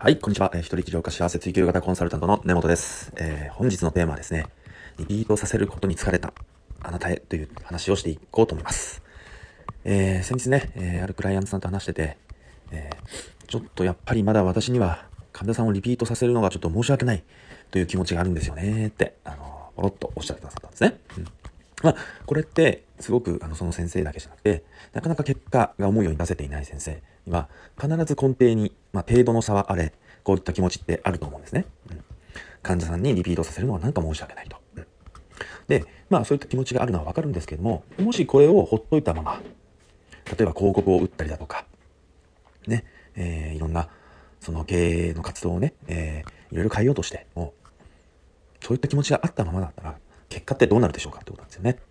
はい、こんにちは。一人起業家幸せ追求型コンサルタントの根本です。本日のテーマはですね、リピートさせることに疲れたあなたへという話をしていこうと思います。先日ね、あるクライアントさんと話してて、ちょっとやっぱりまだ私には患者さんをリピートさせるのがちょっと申し訳ないという気持ちがあるんですよねって、ポロッとおっしゃってくださったんですね。まあ、これって、すごく、その先生だけじゃなくて、なかなか結果が思うように出せていない先生には、必ず根底に、程度の差はあれ、こういった気持ちってあると思うんですね。患者さんにリピートさせるのはなんか申し訳ないと。で、そういった気持ちがあるのはわかるんですけども、もしこれをほっといたまま、例えば広告を打ったりだとか、ね、いろんな、その経営の活動をね、いろいろ変えようとしても、そういった気持ちがあったままだったら、結果ってどうなるでしょうかってことなんですよね。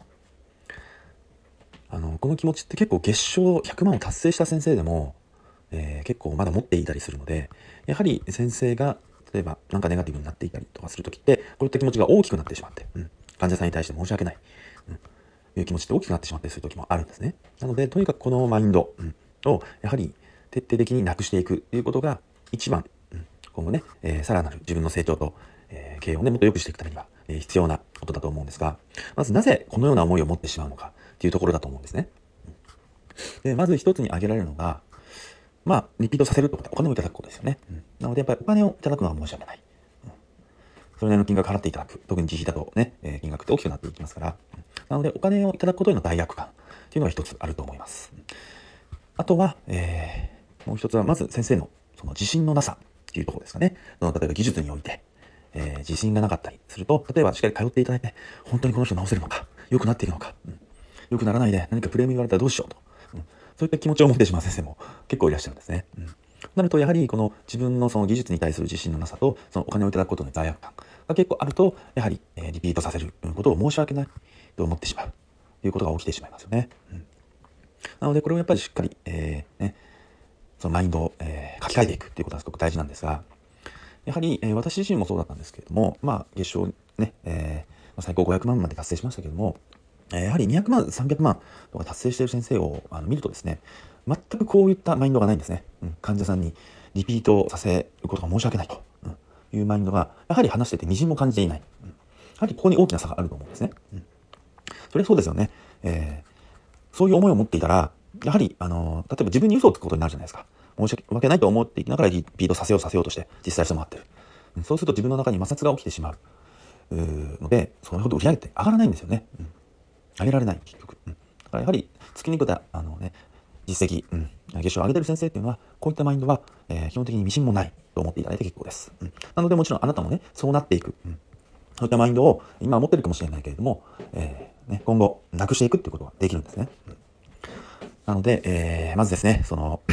この気持ちって結構月賞100万を達成した先生でも、結構まだ持っていたりするので、やはり先生が例えばなんかネガティブになっていたりとかするときって、こういった気持ちが大きくなってしまって、患者さんに対して申し訳ない、いう気持ちって大きくなってしまってするときもあるんですね。なので、とにかくこのマインド、をやはり徹底的になくしていくということが一番、今後ね、さらなる自分の成長と、経営をね、もっと良くしていくためには、必要なことだと思うんですが、まずなぜこのような思いを持ってしまうのかっていうところだと思うんですね。で、まず一つに挙げられるのが、リピートさせるってことはお金をいただくことですよね。なので、やっぱりお金をいただくのは申し訳ない。それなりの金額払っていただく。特に自費だとね、金額って大きくなっていきますから。なので、お金をいただくことへの罪悪感っていうのが一つあると思います。あとは、もう一つは、まず先生のその自信のなさっていうところですかね。例えば技術において、自信がなかったりすると、例えばしっかり通っていただいて、本当にこの人治せるのか、良くなっていくのか、良くならないで何かクレーム言われたらどうしようと。そういった気持ちを持ってしまう先生も結構いらっしゃるんですね。なると、やはりこの自分のその技術に対する自信のなさと、そのお金をいただくことの罪悪感が結構あると、やはり、リピートさせることを申し訳ないと思ってしまうということが起きてしまいますよね。なので、これをやっぱりしっかり、そのマインドを、書き換えていくということがすごく大事なんですが、やはり、私自身もそうだったんですけれども、月賞ね、最高500万まで達成しましたけれども、やはり200万、300万とか達成している先生を見るとですね、全くこういったマインドがないんですね。患者さんにリピートさせることが申し訳ないと、いうマインドが、やはり話してて微塵も感じていない。やはりここに大きな差があると思うんですね。それはそうですよね。そういう思いを持っていたら、やはり、例えば自分に嘘をつくことになるじゃないですか。申し訳ないと思っていきながらリピートさせようとして実際してもらってる。そうすると自分の中に摩擦が起きてしまうので、それほど売り上げって上がらないんですよね。上げられない、結局。だからやはり、突きにくた、実績、月賞を上げてる先生っていうのは、こういったマインドは、基本的に微塵もないと思っていただいて結構です。なのでもちろんあなたもね、そうなっていく。そういったマインドを今持ってるかもしれないけれども、今後、なくしていくっていうことができるんですね。なので、まずですね、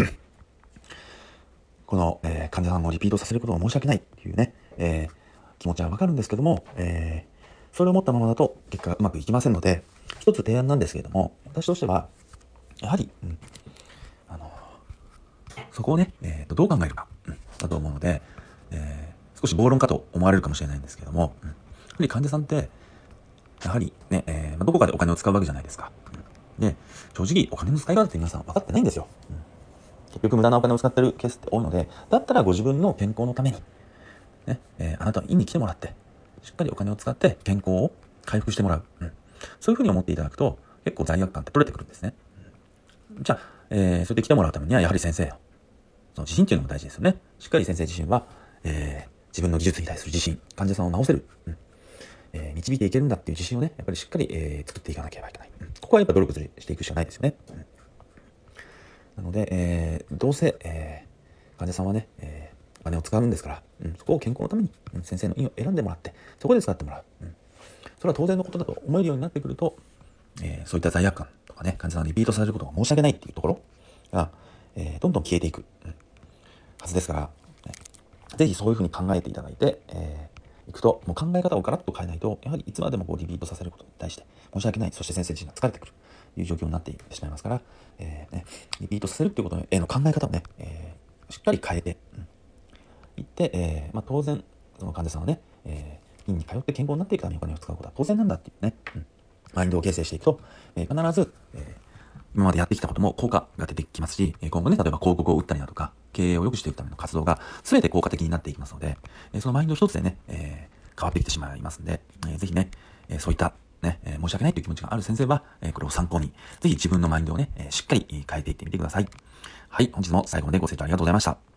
この、患者さんをリピートさせることを申し訳ないっていうね、気持ちはわかるんですけども、それを持ったままだと結果がうまくいきませんので、一つ提案なんですけれども、私としては、やはり、そこをね、どう考えるか、だと思うので、少し暴論かと思われるかもしれないんですけども、やはり患者さんって、やはりね、どこかでお金を使うわけじゃないですか。で、正直お金の使い方って皆さん分かってないんですよ。結局無駄なお金を使ってるケースって多いので、だったらご自分の健康のために、ね、あなたは院に来てもらって、しっかりお金を使って健康を回復してもらう。そういうふうに思っていただくと、結構罪悪感って取れてくるんですね。じゃあ、そうやって来てもらうためには、やはり先生の、その自信っていうのも大事ですよね。しっかり先生自身は、自分の技術に対する自信、患者さんを治せる、導いていけるんだっていう自信をね、やっぱりしっかり、作っていかなければいけない。ここはやっぱ努力していくしかないですよね。なので、どうせ、患者さんはね、お金を使うんですから、そこを健康のために、先生の院を選んでもらって、そこで使ってもらう。それは当然のことだと思えるようになってくると、そういった罪悪感とかね、患者さんにリピートされることが申し訳ないっていうところが、どんどん消えていく、はずですから、ぜひそういうふうに考えていただいて、いくと、もう考え方をガラッと変えないと、やはりいつまでもこうリピートさせることに対して申し訳ない、そして先生自身が疲れてくるという状況になっていってしまいますから、リピートさせるということへの考え方をね、しっかり変えていって、当然、その患者さんはね、院に通って健康になっていくためにお金を使うことは当然なんだっていうね、マインドを形成していくと、必ず、今までやってきたことも効果が出てきますし、今後ね、例えば広告を打ったりだとか、 経営を良くしていくための活動が全て効果的になっていきますので、そのマインド一つでね、変わってきてしまいますんで、ぜひね、そういったね、申し訳ないという気持ちがある先生は、これを参考に、ぜひ自分のマインドをね、しっかり変えていってみてください。はい、本日も最後までご清聴ありがとうございました。